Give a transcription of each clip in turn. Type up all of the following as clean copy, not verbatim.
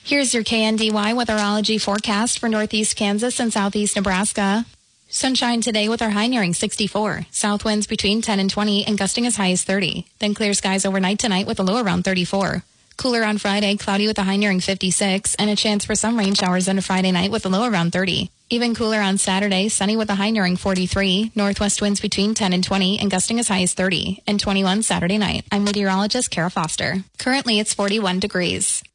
Here's your KNDY weatherology forecast for northeast Kansas and southeast Nebraska. Sunshine today with our high nearing 64. South winds between 10 and 20 and gusting as high as 30. Then clear skies overnight tonight with a low around 34. Cooler on Friday, cloudy with a high nearing 56 and a chance for some rain showers into Friday night with a low around 30. Even cooler on Saturday, sunny with a high nearing 43. Northwest winds between 10 and 20 and gusting as high as 30. And 21 Saturday night. I'm meteorologist Kara Foster. Currently it's 41 degrees.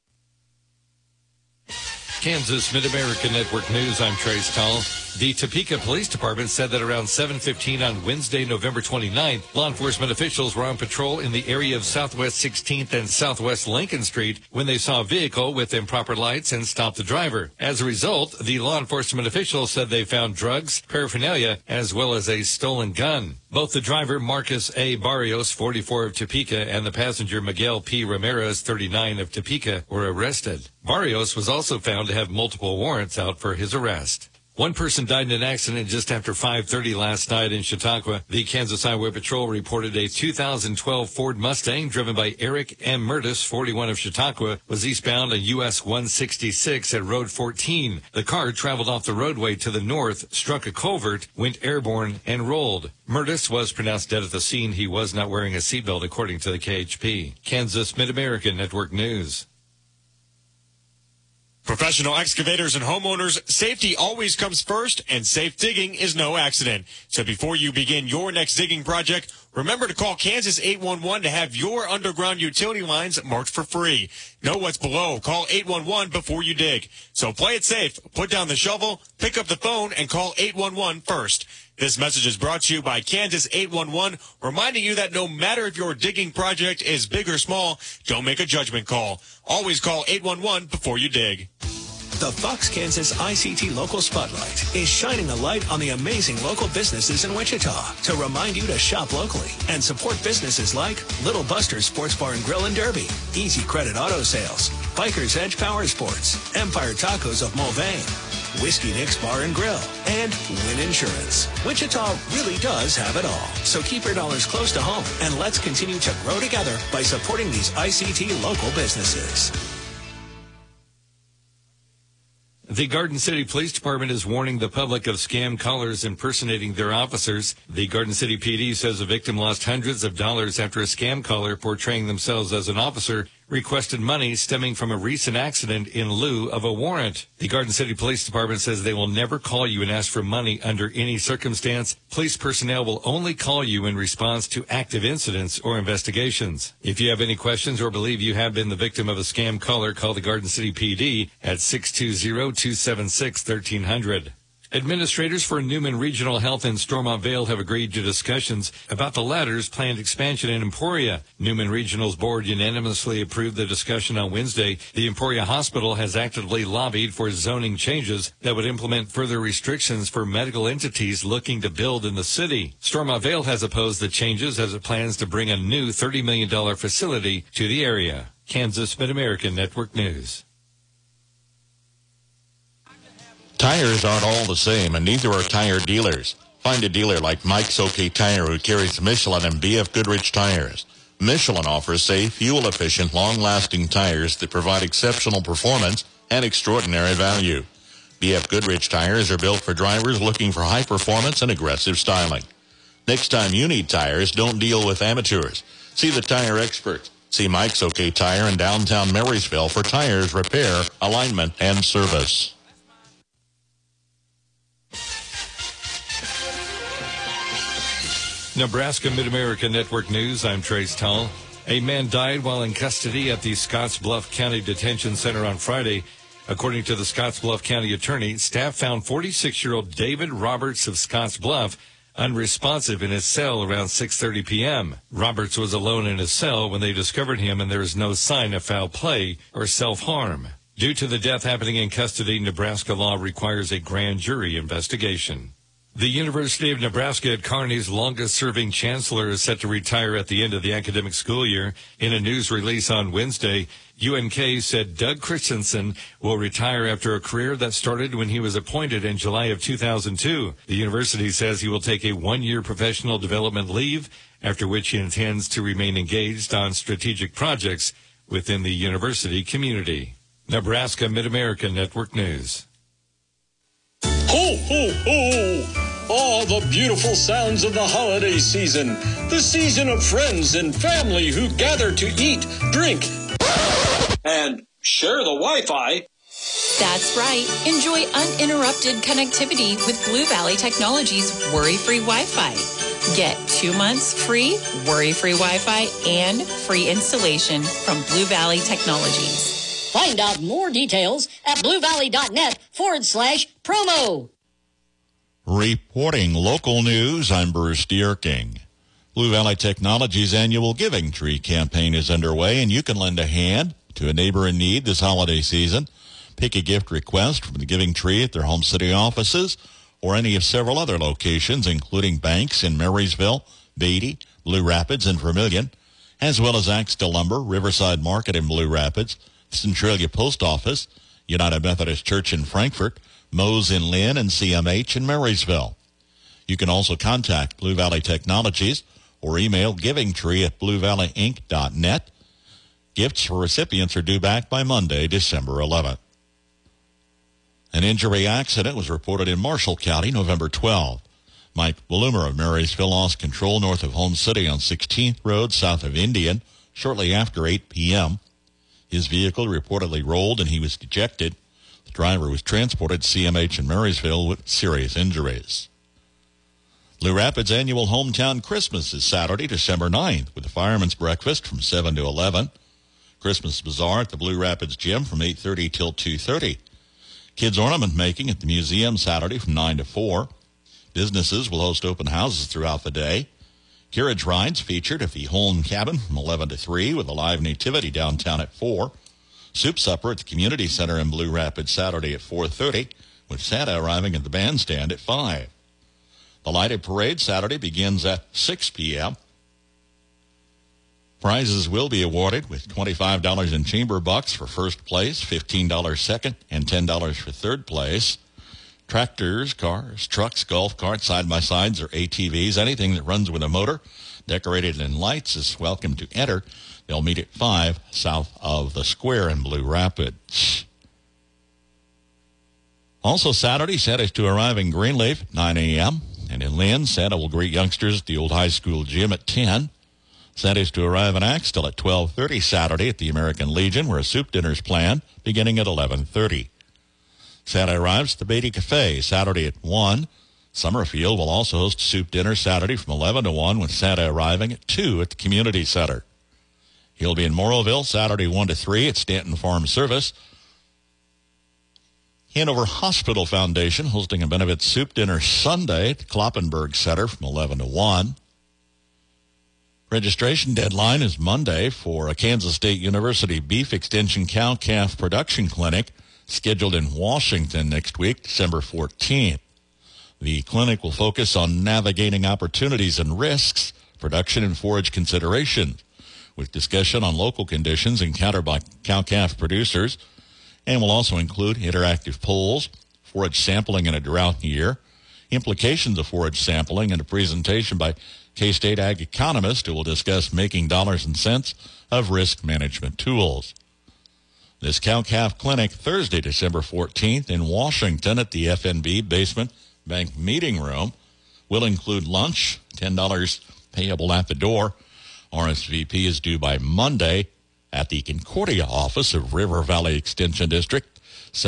Kansas Mid-America Network News, I'm Trace Tall. The Topeka Police Department said that around 7:15 on Wednesday, November 29th, law enforcement officials were on patrol in the area of Southwest 16th and Southwest Lincoln Street when they saw a vehicle with improper lights and stopped the driver. As a result, the law enforcement officials said they found drugs, paraphernalia, as well as a stolen gun. Both the driver, Marcus A. Barrios, 44 of Topeka, and the passenger, Miguel P. Ramirez, 39 of Topeka, were arrested. Barrios was also found to have multiple warrants out for his arrest. One person died in an accident just after 5:30 last night in Chautauqua. The Kansas Highway Patrol reported a 2012 Ford Mustang driven by Eric M. Murtis, 41 of Chautauqua, was eastbound on US 166 at Road 14. The car traveled off the roadway to the north, struck a culvert, went airborne, and rolled. Murtis was pronounced dead at the scene. He was not wearing a seatbelt, according to the KHP. Kansas Mid-America Network News. Professional excavators and homeowners, safety always comes first, and safe digging is no accident. So before you begin your next digging project, remember to call Kansas 811 to have your underground utility lines marked for free. Know what's below. Call 811 before you dig. So play it safe. Put down the shovel, pick up the phone, and call 811 first. This message is brought to you by Kansas 811, reminding you that no matter if your digging project is big or small, don't make a judgment call. Always call 811 before you dig. The Fox Kansas ICT Local Spotlight is shining a light on the amazing local businesses in Wichita to remind you to shop locally and support businesses like Little Buster's Sports Bar and Grill in Derby, Easy Credit Auto Sales, Biker's Edge Power Sports, Empire Tacos of Mulvane, Whiskey Nick's Bar and Grill, and Win Insurance. Wichita really does have it all. So keep your dollars close to home and let's continue to grow together by supporting these ICT local businesses. The Garden City Police Department is warning the public of scam callers impersonating their officers. The Garden City PD says a victim lost hundreds of dollars after a scam caller portraying themselves as an officer requested money stemming from a recent accident in lieu of a warrant. The Garden City Police Department says they will never call you and ask for money under any circumstance. Police personnel will only call you in response to active incidents or investigations. If you have any questions or believe you have been the victim of a scam caller, call the Garden City PD at 620-276-1300. Administrators for Newman Regional Health in Stormont Vale have agreed to discussions about the latter's planned expansion in Emporia. Newman Regional's board unanimously approved the discussion on Wednesday. The Emporia Hospital has actively lobbied for zoning changes that would implement further restrictions for medical entities looking to build in the city. Stormont Vale has opposed the changes as it plans to bring a new $30 million facility to the area. Kansas Mid-American Network News. Tires aren't all the same, and neither are tire dealers. Find a dealer like Mike's OK Tire who carries Michelin and BF Goodrich tires. Michelin offers safe, fuel-efficient, long-lasting tires that provide exceptional performance and extraordinary value. BF Goodrich tires are built for drivers looking for high performance and aggressive styling. Next time you need tires, don't deal with amateurs. See the tire experts. See Mike's OK Tire in downtown Marysville for tires, repair, alignment, and service. Nebraska Mid-America Network News, I'm Trace Tull. A man died while in custody at the Scottsbluff County Detention Center on Friday. According to the Scottsbluff County Attorney, staff found 46-year-old David Roberts of Scottsbluff unresponsive in his cell around 6:30 p.m. Roberts was alone in his cell when they discovered him, and there is no sign of foul play or self-harm. Due to the death happening in custody, Nebraska law requires a grand jury investigation. The University of Nebraska at Kearney's longest-serving chancellor is set to retire at the end of the academic school year. In a news release on Wednesday, UNK said Doug Christensen will retire after a career that started when he was appointed in July of 2002. The university says he will take a one-year professional development leave, after which he intends to remain engaged on strategic projects within the university community. Nebraska Mid-America Network News. Ho, ho, ho! All the beautiful sounds of the holiday season. The season of friends and family who gather to eat, drink, and share the Wi-Fi. That's right. Enjoy uninterrupted connectivity with Blue Valley Technologies worry-free Wi-Fi. Get 2 months free worry-free Wi-Fi and free installation from Blue Valley Technologies. Find out more details at bluevalley.net/promo. Reporting local news, I'm Bruce Dierking. Blue Valley Technologies' annual Giving Tree campaign is underway, and you can lend a hand to a neighbor in need this holiday season. Pick a gift request from the Giving Tree at their home city offices or any of several other locations, including banks in Marysville, Beatty, Blue Rapids, and Vermilion, as well as Axtell Lumber, Riverside Market in Blue Rapids, Centralia Post Office, United Methodist Church in Frankfort, Moe's in Lynn, and CMH in Marysville. You can also contact Blue Valley Technologies or email givingtree@bluevalleyinc.net. Gifts for recipients are due back by Monday, December 11th. An injury accident was reported in Marshall County November 12th. Mike Bloomer of Marysville lost control north of Home City on 16th Road south of Indian shortly after 8 p.m. His vehicle reportedly rolled and he was ejected. The driver was transported to CMH in Marysville with serious injuries. Blue Rapids' annual Hometown Christmas is Saturday, December 9th, with a fireman's breakfast from 7 to 11. Christmas Bazaar at the Blue Rapids Gym from 8:30 till 2:30. Kids ornament making at the museum Saturday from 9 to 4. Businesses will host open houses throughout the day. Carriage rides featured at the Holm Cabin from 11 to 3 with a live nativity downtown at 4. Soup supper at the Community Center in Blue Rapids Saturday at 4:30 with Santa arriving at the bandstand at 5. The lighted parade Saturday begins at 6 p.m. Prizes will be awarded with $25 in chamber bucks for first place, $15 second, and $10 for third place. Tractors, cars, trucks, golf carts, side-by-sides, or ATVs, anything that runs with a motor, decorated in lights, is welcome to enter. They'll meet at 5 south of the square in Blue Rapids. Also Saturday, Santa's to arrive in Greenleaf at 9 a.m. And in Lynn, Santa will greet youngsters at the old high school gym at 10. Santa's to arrive in Axtell at 12:30 Saturday at the American Legion, where a soup dinner is planned, beginning at 11:30. Santa arrives at the Beatty Cafe Saturday at 1. Summerfield will also host a soup dinner Saturday from 11 to 1, with Santa arriving at 2 at the Community Center. He'll be in Morrowville Saturday 1 to 3 at Stanton Farm Service. Hanover Hospital Foundation hosting a benefit soup dinner Sunday at the Kloppenberg Center from 11 to 1. Registration deadline is Monday for a Kansas State University Beef Extension Cow-Calf Production Clinic scheduled in Washington next week, December 14th. The clinic will focus on navigating opportunities and risks, production and forage considerations, with discussion on local conditions encountered by cow-calf producers, and will also include interactive polls, forage sampling in a drought year, implications of forage sampling, and a presentation by K-State ag economist who will discuss making dollars and cents of risk management tools. This cow-calf clinic Thursday, December 14th in Washington at the FNB Basement Bank Meeting Room will include lunch, $10 payable at the door. RSVP is due by Monday at the Concordia office of River Valley Extension District,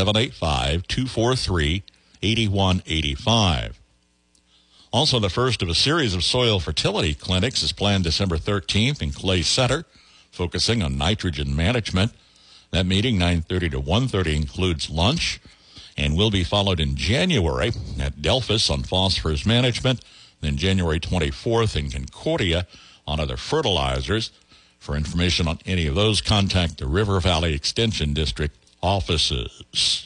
785-243-8185. Also, the first of a series of soil fertility clinics is planned December 13th in Clay Center, focusing on nitrogen management. That meeting, 9:30 to 1:30, includes lunch and will be followed in January at Delphus on phosphorus management, then January 24th in Concordia on other fertilizers. For information on any of those, contact the River Valley Extension District offices.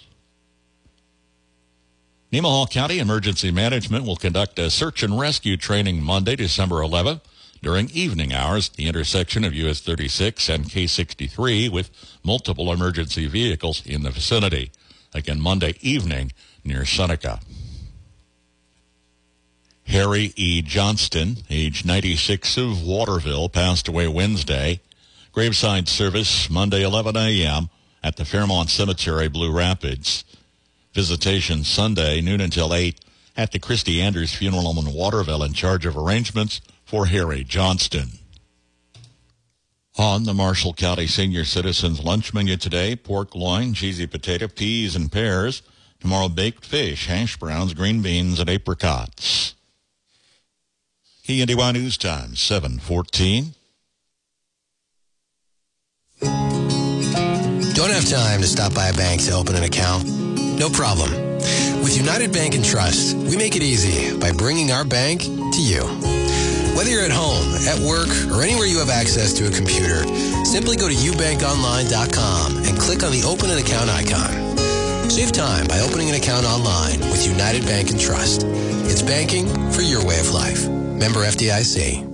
Nemaha County Emergency Management will conduct a search and rescue training Monday, December 11th, during evening hours at the intersection of US 36 and K63 with multiple emergency vehicles in the vicinity. Again, Monday evening near Seneca. Harry E. Johnston, age 96 of Waterville, passed away Wednesday. Graveside service Monday 11 a.m. at the Fairmont Cemetery, Blue Rapids. Visitation Sunday, noon until 8, at the Christy Anders Funeral Home in Waterville, in charge of arrangements for Harry Johnston. On the Marshall County Senior Citizens lunch menu today, pork loin, cheesy potato, peas, and pears. Tomorrow, baked fish, hash browns, green beans, and apricots. KNDY News Time, 7:14. Don't have time to stop by a bank to open an account? No problem. With United Bank and Trust, we make it easy by bringing our bank to you. Whether you're at home, at work, or anywhere you have access to a computer, simply go to ubankonline.com and click on the Open an Account icon. Save time by opening an account online with United Bank and Trust. It's banking for your way of life. Member FDIC.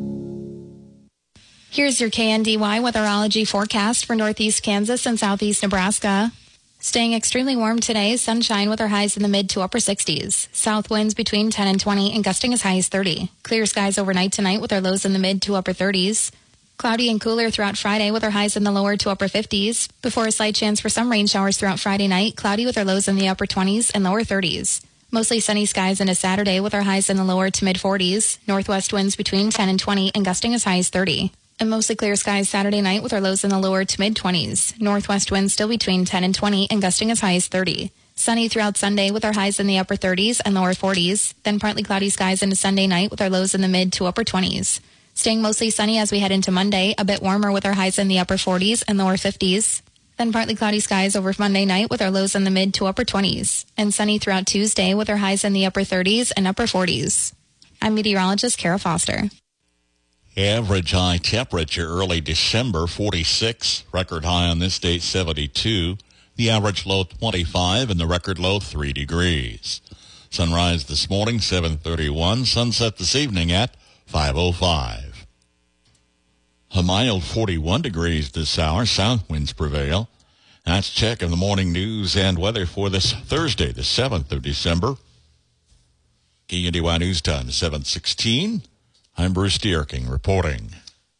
Here's your KNDY weatherology forecast for northeast Kansas and southeast Nebraska. Staying extremely warm today, sunshine with our highs in the mid to upper 60s. South winds between 10 and 20 and gusting as high as 30. Clear skies overnight tonight with our lows in the mid to upper 30s. Cloudy and cooler throughout Friday with our highs in the lower to upper 50s. Before a slight chance for some rain showers throughout Friday night, cloudy with our lows in the upper 20s and lower 30s. Mostly sunny skies into Saturday with our highs in the lower to mid 40s. Northwest winds between 10 and 20 and gusting as high as 30. And mostly clear skies Saturday night with our lows in the lower to mid 20s. Northwest winds still between 10 and 20 and gusting as high as 30. Sunny throughout Sunday with our highs in the upper 30s and lower 40s. Then partly cloudy skies into Sunday night with our lows in the mid to upper 20s. Staying mostly sunny as we head into Monday, a bit warmer with our highs in the upper 40s and lower 50s. Then partly cloudy skies over Monday night with our lows in the mid to upper 20s. And sunny throughout Tuesday with our highs in the upper 30s and upper 40s. I'm meteorologist Kara Foster. Average high temperature early December, 46. Record high on this date, 72. The average low, 25, and the record low, 3 degrees. Sunrise this morning, 7:31. Sunset this evening at 5:05. A mild 41 degrees this hour. South winds prevail. That's check of the morning news and weather for this Thursday, the 7th of December. KNDY News Time, 7:16. I'm Bruce Dierking reporting.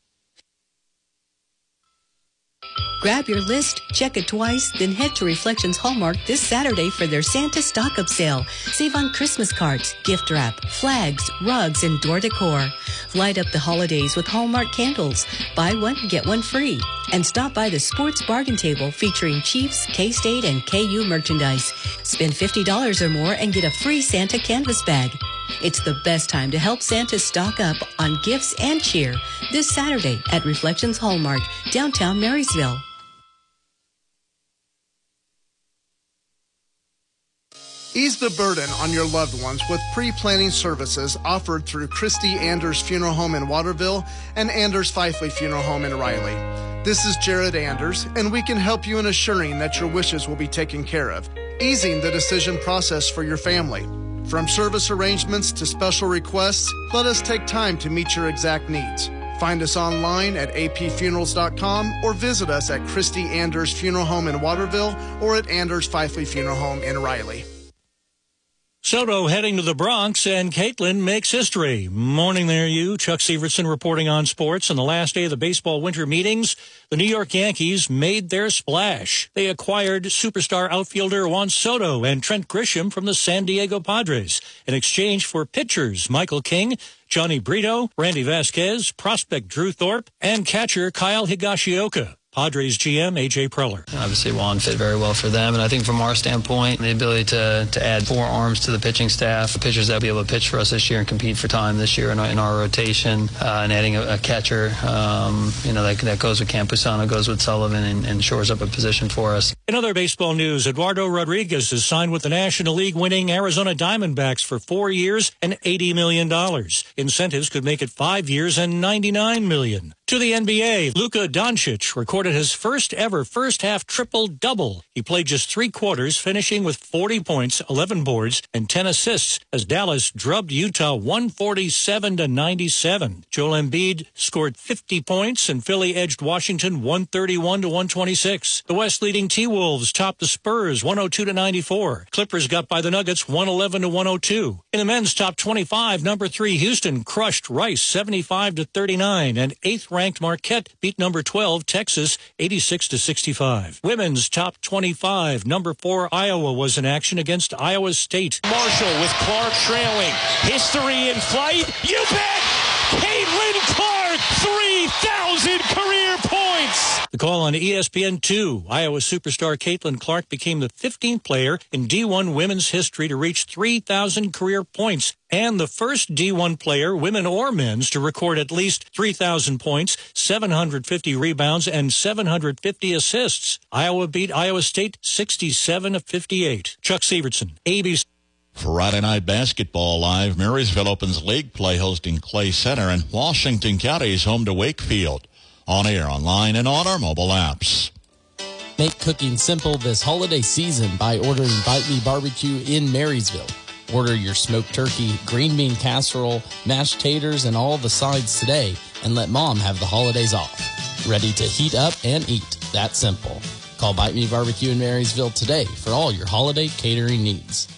Grab your list, check it twice, then head to Reflections Hallmark this Saturday for their Santa stock-up sale. Save on Christmas cards, gift wrap, flags, rugs, and door decor. Light up the holidays with Hallmark candles. Buy one, get one free. And stop by the Sports Bargain Table featuring Chiefs, K-State, and KU merchandise. Spend $50 or more and get a free Santa canvas bag. It's the best time to help Santa stock up on gifts and cheer this Saturday at Reflections Hallmark, downtown Marysville. Ease the burden on your loved ones with pre-planning services offered through Christy Anders Funeral Home in Waterville and Anders Fifely Funeral Home in Riley. This is Jared Anders, and we can help you in assuring that your wishes will be taken care of, easing the decision process for your family. From service arrangements to special requests, let us take time to meet your exact needs. Find us online at apfunerals.com or visit us at Christy Anders Funeral Home in Waterville or at Anders Fifely Funeral Home in Riley. Soto heading to the Bronx, and Caitlin makes history. Morning there, you. Chuck Severson reporting on sports. On the last day of the baseball winter meetings, the New York Yankees made their splash. They acquired superstar outfielder Juan Soto and Trent Grisham from the San Diego Padres in exchange for pitchers Michael King, Johnny Brito, Randy Vasquez, prospect Drew Thorpe, and catcher Kyle Higashioka. Padres GM A.J. Preller. Obviously, Juan fit very well for them, and I think from our standpoint, the ability to add 4 arms to the pitching staff, the pitchers that will be able to pitch for us this year and compete for time this year in our rotation, and adding a catcher, that goes with Campusano, goes with Sullivan, and shores up a position for us. In other baseball news, Eduardo Rodriguez has signed with the National League winning Arizona Diamondbacks for 4 years and $80 million. Incentives could make it 5 years and $99 million. To the NBA, Luka Doncic recorded his first ever first-half triple-double. He played just 3 quarters, finishing with 40 points, 11 boards, and 10 assists as Dallas drubbed Utah 147-97. Joel Embiid scored 50 points, and Philly edged Washington 131-126. The West leading T-Wolves topped the Spurs 102-94. Clippers got by the Nuggets 111-102. In the men's top 25, number 3 Houston crushed Rice 75-39, and 8th top-ranked Marquette beat number 12 Texas 86-65. Women's top 25, number 4 Iowa was in action against Iowa State. Marshall with Clark trailing. History in flight. You bet! Caitlin Clark, 3,000 career points. The call on ESPN2. Iowa superstar Caitlin Clark became the 15th player in D1 women's history to reach 3,000 career points and the first D1 player, women or men's, to record at least 3,000 points, 750 rebounds, and 750 assists. Iowa beat Iowa State 67-58. Chuck Severson, ABC. Friday night basketball live. Marysville opens league play hosting Clay Center, and Washington County is home to Wakefield. On air, online, and on our mobile apps. Make cooking simple this holiday season by ordering Bite Me Barbecue in Marysville. Order your smoked turkey, green bean casserole, mashed taters, and all the sides today, and let Mom have the holidays off. Ready to heat up and eat. That simple. Call Bite Me Barbecue in Marysville today for all your holiday catering needs.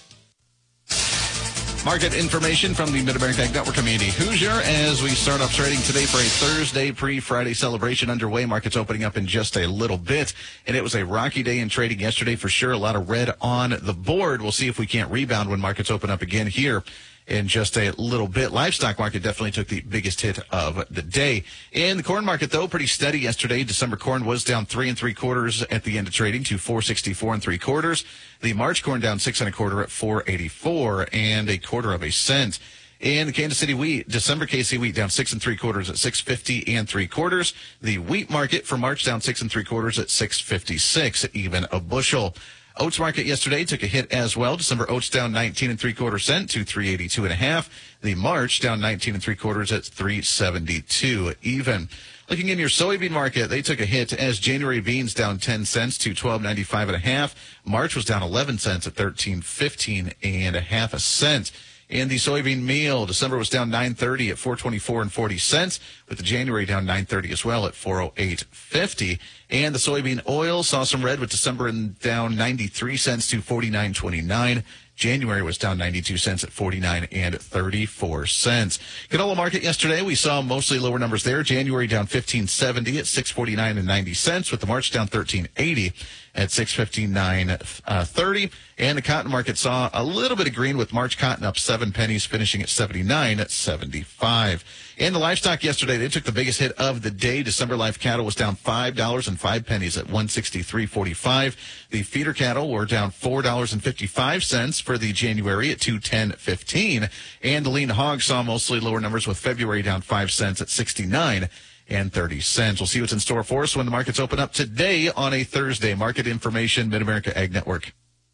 Market information from the Mid-America Ag Network Community Hoosier as we start off trading today for a Thursday pre-Friday celebration underway. Markets opening up in just a little bit, and it was a rocky day in trading yesterday for sure. A lot of red on the board. We'll see if we can't rebound when markets open up again here in just a little bit. Livestock market definitely took the biggest hit of the day. In the corn market, though, pretty steady yesterday. December corn was down 3 3/4 at the end of trading to 464 3/4. The March corn down 6 1/4 at 484 1/4 cent. In the Kansas City wheat, December KC wheat down 6 3/4 at 650 3/4. The wheat market for March down 6 3/4 at 656 even a bushel. Oats market yesterday took a hit as well. December oats down 19 3/4 cent to 382 1/2. The March down 19 3/4 at 372 even. Looking in your soybean market, they took a hit as January beans down 10 cents to 12.95 1/2. March was down 11 cents at 13.15 1/2 cent. In the soybean meal, December was down 9.30 at 4.24 40 cents, with the January down 9.30 as well at 4.0850. And the soybean oil saw some red, with December down 93 cents to 49.29. January was down 92 cents at 49 34 cents. Canola market yesterday, we saw mostly lower numbers there. January down 15.70 at 6.49 90 cents, with the March down 13.80 at 6.59.30. And the cotton market saw a little bit of green, with March cotton up 7 pennies, finishing at 79 at 75. And the livestock yesterday, they took the biggest hit of the day. December live cattle was down $5.05 at 163.45. The feeder cattle were down $4.55 for the January at 210.15. And the lean hog saw mostly lower numbers, with February down 5 cents at 69 30 cents. We'll see what's in store for us when the markets open up today on a Thursday. Market information, Mid-America Ag Network.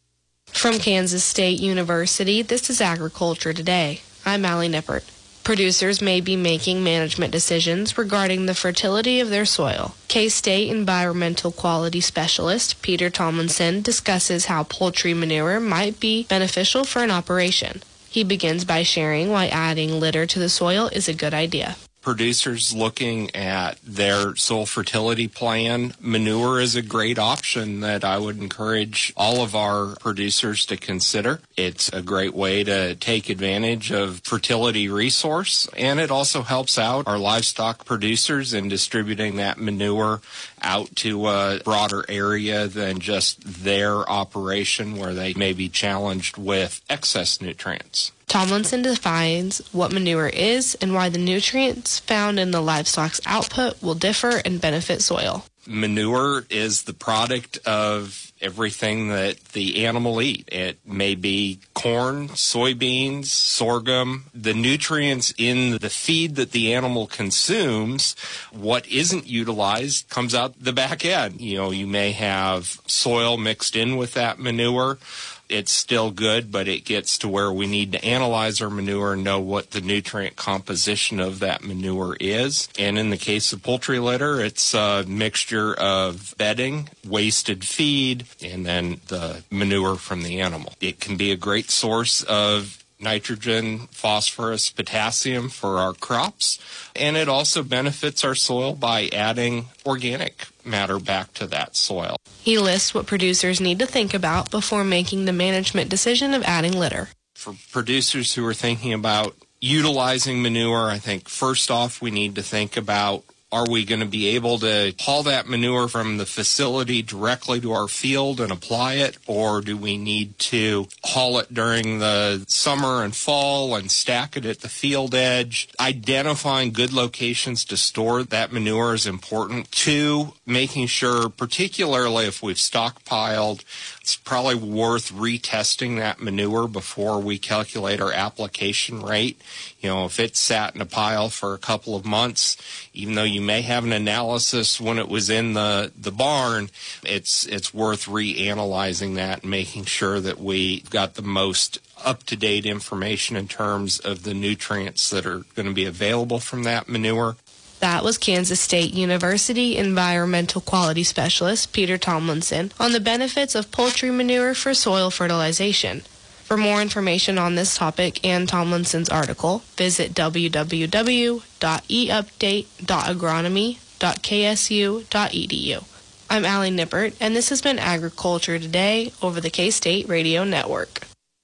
From Kansas State University, this is Agriculture Today. I'm Allie Nippert. Producers may be making management decisions regarding the fertility of their soil. K-State Environmental Quality Specialist Peter Tomlinson discusses how poultry manure might be beneficial for an operation. He begins by sharing why adding litter to the soil is a good idea. Producers looking at their soil fertility plan, manure is a great option that I would encourage all of our producers to consider. It's a great way to take advantage of fertility resource, and it also helps out our livestock producers in distributing that manure out to a broader area than just their operation where they may be challenged with excess nutrients. Tomlinson defines what manure is and why the nutrients found in the livestock's output will differ and benefit soil. Manure is the product of everything that the animal eat. It may be corn, soybeans, sorghum. The nutrients in the feed that the animal consumes, what isn't utilized comes out the back end. You may have soil mixed in with that manure. It's still good, but it gets to where we need to analyze our manure and know what the nutrient composition of that manure is. And in the case of poultry litter, it's a mixture of bedding, wasted feed, and then the manure from the animal. It can be a great source of nitrogen, phosphorus, potassium for our crops, and it also benefits our soil by adding organic matter back to that soil. He lists what producers need to think about before making the management decision of adding litter. For producers who are thinking about utilizing manure, I think first off we need to think about Are we going to be able to haul that manure from the facility directly to our field and apply it, or do we need to haul it during the summer and fall and stack it at the field edge? Identifying good locations to store that manure is important. 2, making sure, particularly if we've stockpiled, it's probably worth retesting that manure before we calculate our application rate. You know, if it's sat in a pile for a couple of months, even though you may have an analysis when it was in the barn, it's worth reanalyzing that and making sure that we got the most up-to-date information in terms of the nutrients that are going to be available from that manure. That was Kansas State University Environmental Quality Specialist Peter Tomlinson on the benefits of poultry manure for soil fertilization. For more information on this topic and Tomlinson's article, visit www.eupdate.agronomy.ksu.edu. I'm Allie Nippert, and this has been Agriculture Today over the K-State Radio Network.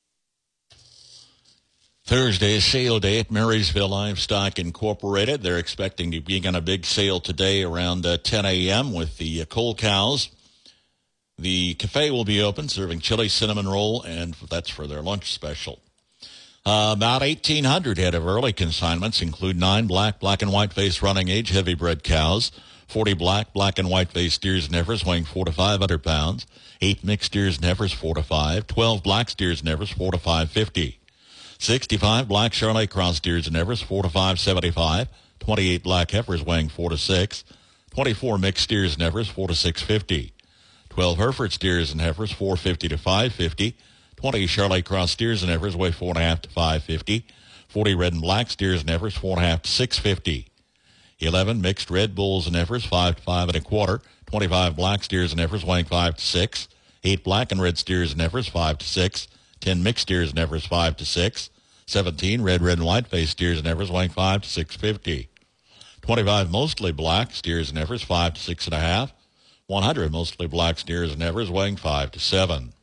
Thursday is sale day at Marysville Livestock Incorporated. They're expecting to begin a big sale today around 10 a.m. with the coal cows. The cafe will be open, serving chili cinnamon roll, and that's for their lunch special. About 1,800 head of early consignments include 9 black and white-faced running age heavy bred cows, 40 black and white-faced steers and heifers weighing 400 to 500 pounds, 8 mixed steers and heifers 4 to 5, 12 black steers and heifers 4 to 550, 65 black Charolais cross steers and heifers 4 to 575, 28 black heifers weighing 4 to 6, 24 mixed steers and heifers 4 to 650, 12 Hereford steers and heifers 450 to 550, 20 Charolais cross steers and heifers weigh 4.5 to 550, 40 red and black steers and heifers 4.5 to 650, 11 mixed red bulls and heifers 5 to 5 1/4, 25 black steers and heifers weighing 5 to 6, 8 black and red steers and heifers 5 to 6, 10 mixed steers and heifers 5 to 6, 17 red and white-faced steers and heifers weighing 5 to 650, 25 mostly black steers and heifers 5 to 6.5, 100 mostly black steers and heifers weighing 5 to 7.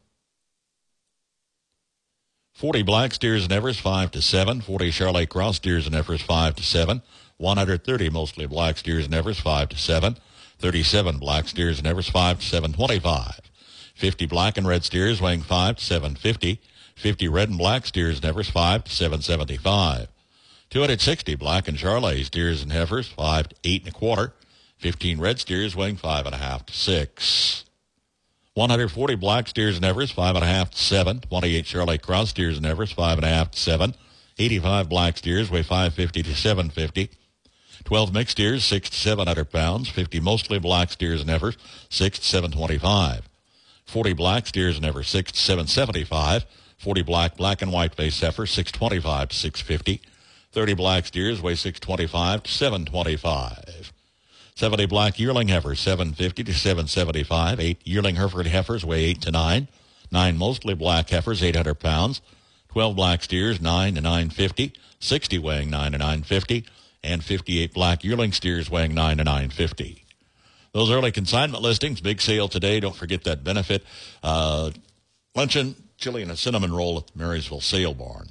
40 black steers and heifers 5 to 7, 40 Charolais cross steers and heifers 5 to 7, 130 mostly black steers and heifers 5 to 7, 37 black steers and heifers 5 to 725, 50 black and red steers weighing 5 to 750, 50 red and black steers and heifers 5 to 775, 260 black and Charolais steers and heifers 5 to 8 1/4, 15 red steers weighing 5.5 to 6. 140 black steers and heifers 5.5 to 7. 28 Charolais cross steers and heifers 5.5 to 7. 85 black steers weigh 550 to 750. 12 mixed steers 6 to 700 pounds. 50 mostly black steers and heifers 6 to 725. 40 black steers and heifers 6 to 775. 40 black and white face heifers 625 to 650. 30 black steers weigh 625 to 725. 70 black yearling heifers, 750 to 775. 8 yearling Hereford heifers weigh 8 to 9. 9 mostly black heifers, 800 pounds. 12 black steers, 9 to 950. 60 weighing 9 to 950. And 58 black yearling steers weighing 9 to 950. Those early consignment listings, big sale today. Don't forget that benefit. Luncheon, chili, and a cinnamon roll at the Marysville Sale Barn.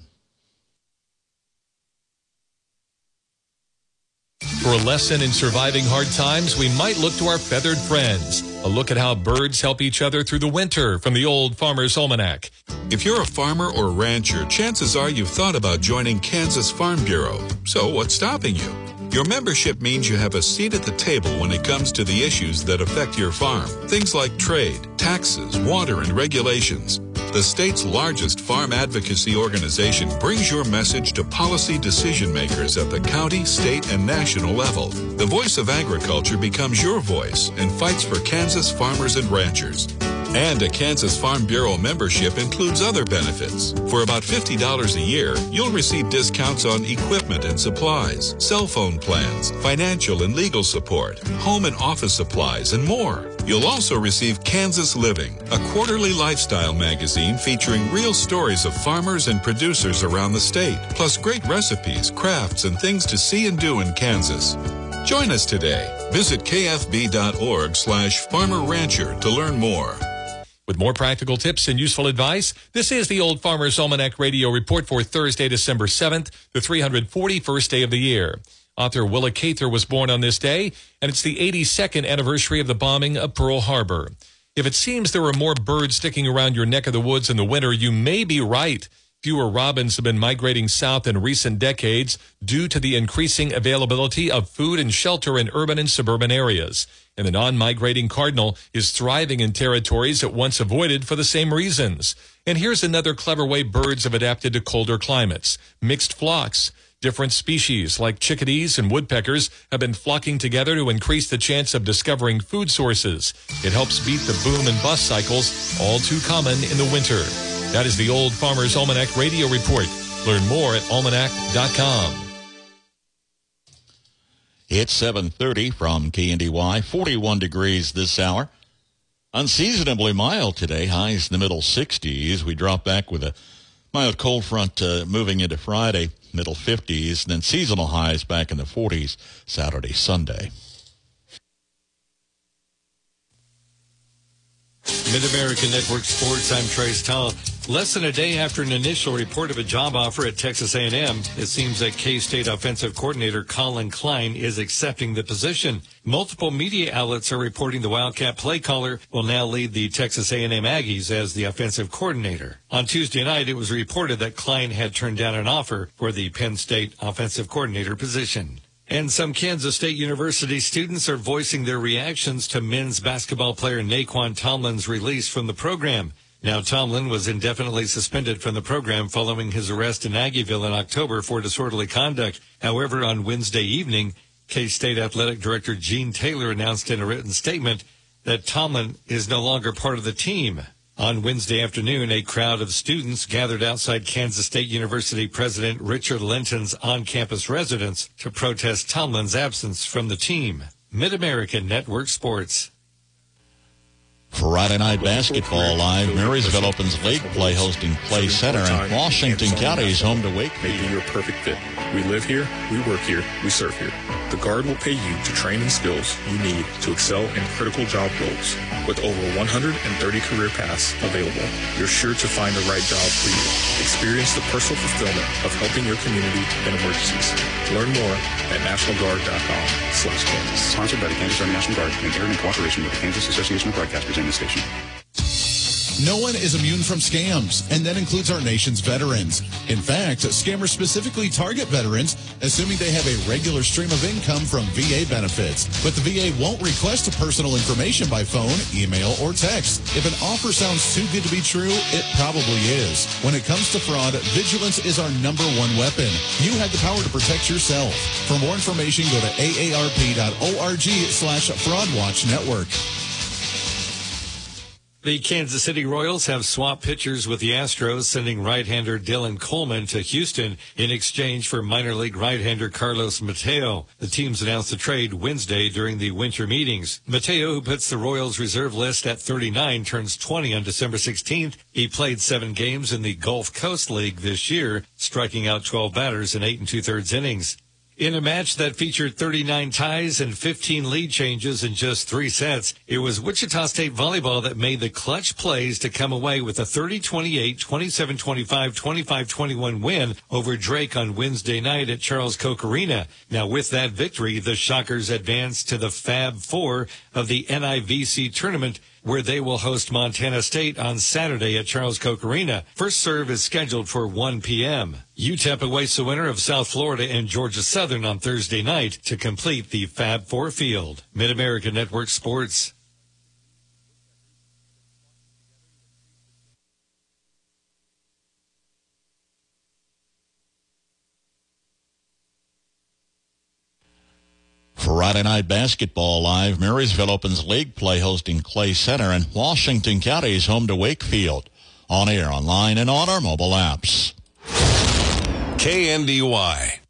For a lesson in surviving hard times, we might look to our feathered friends. A look at how birds help each other through the winter from the Old Farmer's Almanac. If you're a farmer or rancher, chances are you've thought about joining Kansas Farm Bureau. So what's stopping you? Your membership means you have a seat at the table when it comes to the issues that affect your farm. Things like trade, taxes, water, and regulations. The state's largest farm advocacy organization brings your message to policy decision makers at the county, state, and national level. The voice of agriculture becomes your voice and fights for Kansas farmers and ranchers. And a Kansas Farm Bureau membership includes other benefits. For about $50 a year, you'll receive discounts on equipment and supplies, cell phone plans, financial and legal support, home and office supplies, and more. You'll also receive Kansas Living, a quarterly lifestyle magazine featuring real stories of farmers and producers around the state, plus great recipes, crafts, and things to see and do in Kansas. Join us today. Visit kfb.org/farmer-rancher to learn more. With more practical tips and useful advice, this is the Old Farmer's Almanac Radio Report for Thursday, December 7th, the 341st day of the year. Author Willa Cather was born on this day, and it's the 82nd anniversary of the bombing of Pearl Harbor. If it seems there are more birds sticking around your neck of the woods in the winter, you may be right. Fewer robins have been migrating south in recent decades due to the increasing availability of food and shelter in urban and suburban areas. And the non-migrating cardinal is thriving in territories it once avoided for the same reasons. And here's another clever way birds have adapted to colder climates. Mixed flocks. Different species like chickadees and woodpeckers have been flocking together to increase the chance of discovering food sources. It helps beat the boom and bust cycles, all too common in the winter. That is the Old Farmer's Almanac Radio Report. Learn more at almanac.com. It's 7:30 from KNDY, 41 degrees this hour. Unseasonably mild today, highs in the middle 60s. We drop back with a mild cold front moving into Friday, middle 50s, and then seasonal highs back in the 40s Saturday, Sunday. Mid-American Network Sports, I'm Trace Tull. Less than a day after an initial report of a job offer at Texas A&M, it seems that K-State offensive coordinator Colin Klein is accepting the position. Multiple media outlets are reporting the Wildcat play caller will now lead the Texas A&M Aggies as the offensive coordinator. On Tuesday night, it was reported that Klein had turned down an offer for the Penn State offensive coordinator position. And some Kansas State University students are voicing their reactions to men's basketball player Naquan Tomlin's release from the program. Now, Tomlin was indefinitely suspended from the program following his arrest in Aggieville in October for disorderly conduct. However, on Wednesday evening, K-State Athletic Director Gene Taylor announced in a written statement that Tomlin is no longer part of the team. On Wednesday afternoon, a crowd of students gathered outside Kansas State University President Richard Linton's on-campus residence to protest Tomlin's absence from the team. Mid-American Network Sports. Friday night basketball live. Marysville opens league play hosting Clay Center, and Washington County is home to Wakefield. Maybe you're a perfect fit. We live here, we work here, we serve here. The Guard will pay you to train in skills you need to excel in critical job roles. With over 130 career paths available, you're sure to find the right job for you. Experience the personal fulfillment of helping your community in emergencies. Learn more at nationalguard.com/Kansas. Sponsored by the Kansas Army National Guard and aired in cooperation with the Kansas Association of Broadcasters and the station. No one is immune from scams, and that includes our nation's veterans. In fact, scammers specifically target veterans, assuming they have a regular stream of income from VA benefits. But the VA won't request personal information by phone, email, or text. If an offer sounds too good to be true, it probably is. When it comes to fraud, vigilance is our #1 weapon. You have the power to protect yourself. For more information, go to aarp.org/fraudwatchnetwork. The Kansas City Royals have swapped pitchers with the Astros, sending right-hander Dylan Coleman to Houston in exchange for minor league right-hander Carlos Mateo. The teams announced the trade Wednesday during the winter meetings. Mateo, who puts the Royals reserve list at 39, turns 20 on December 16th. He played 7 games in the Gulf Coast League this year, striking out 12 batters in 8 2/3 innings. In a match that featured 39 ties and 15 lead changes in just 3 sets, it was Wichita State Volleyball that made the clutch plays to come away with a 30-28, 27-25, 25-21 win over Drake on Wednesday night at Charles Koch Arena. Now, with that victory, the Shockers advanced to the Fab Four of the NIVC tournament, where they will host Montana State on Saturday at Charles Koch Arena. First serve is scheduled for 1 p.m. UTEP awaits the winner of South Florida and Georgia Southern on Thursday night to complete the Fab Four field. Mid-American Network Sports. Friday night basketball live. Marysville opens league play hosting Clay Center, and Washington County is home to Wakefield. On air, online, and on our mobile apps. KNDY.